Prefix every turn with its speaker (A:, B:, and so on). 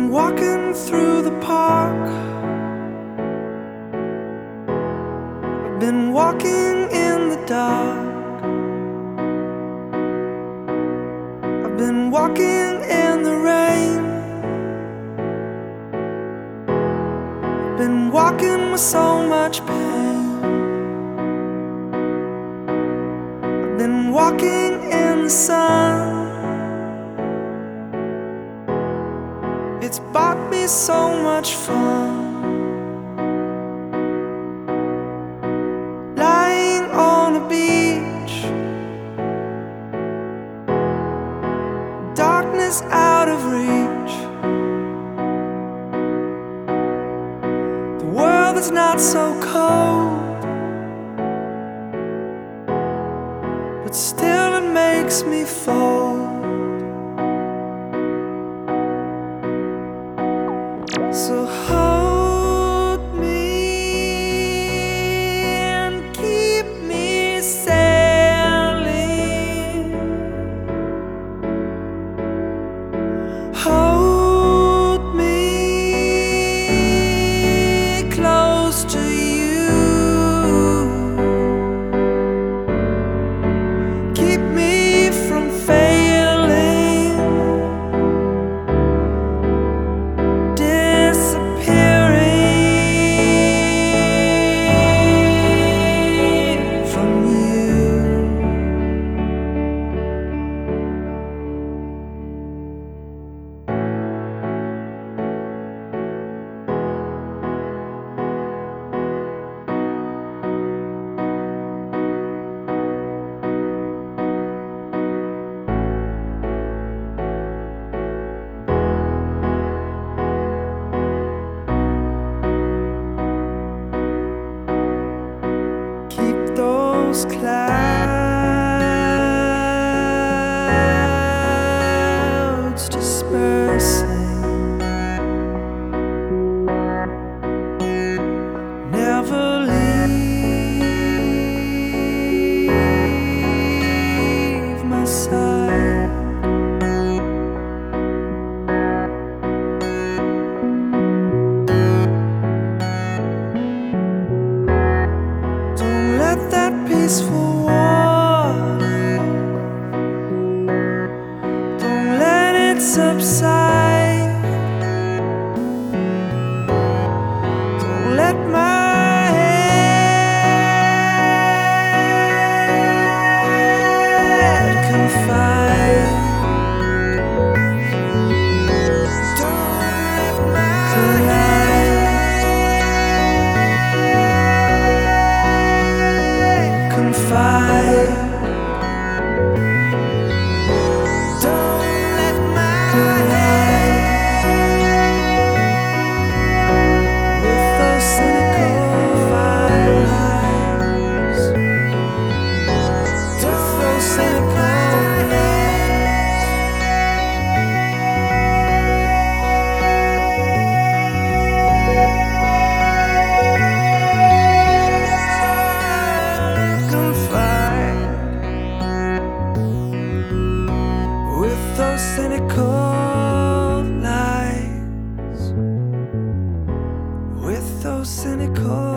A: walking through the park. I've been walking in the dark. I've been walking in the rain. I've been walking with so much pain. I've been walking in the sun. It's bought me so much fun. Lying on a beach, darkness out of reach. The world is not so cold, but still it makes me fold. So hold me and keep me sailing. Hold me close to you. Keep me from failing. Those clouds dispersing, never leave my side. Don't let that peaceful water, don't let it subside. Don't let my head confide. Don't let my head confide. Don't let my head with those cynical eyes, with those cynical confide, with those cynical lies, with those cynical